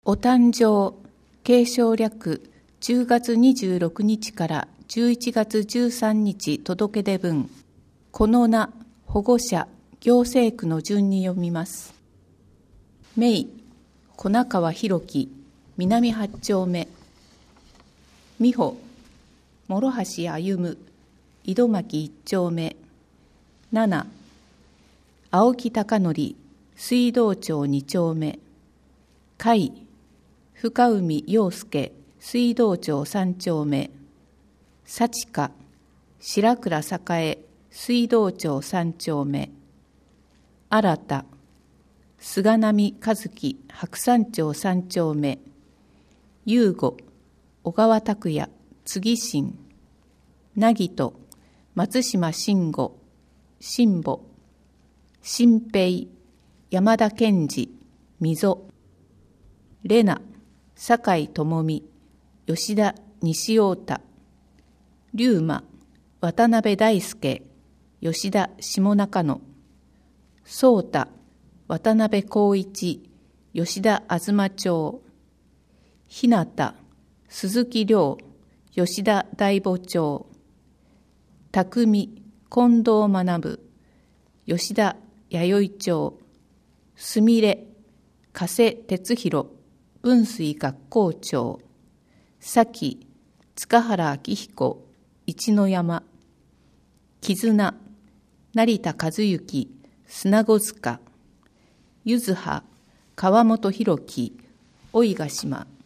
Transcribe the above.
お誕生、継承略、10月26日から11月13日届け出分、この名、保護者、行政区の順に読みます。名、小中弘樹、南8丁目。美穂、諸橋歩、井戸巻1丁目。七、青木貴則、水道町2丁目。甲深海洋介、水道町3丁目。幸香、白倉栄、水道町3丁目。新田、菅波和樹、白山町3丁目。優吾、小川拓也、杉新。凪人、松島慎吾、新保。新平、山田健二、溝。玲奈、酒井智美、吉田西太田。龍馬、渡辺大輔、吉田下中野。壮太、渡辺光一、吉田東町。日向、鈴木亮、吉田大母町。匠、近藤学、吉田弥生町。すみれ、加瀬哲弘、文水学校長。咲、塚原明彦、一の山。絆、成田和幸、砂子塚。ゆずは、川本弘樹、大井ヶ島。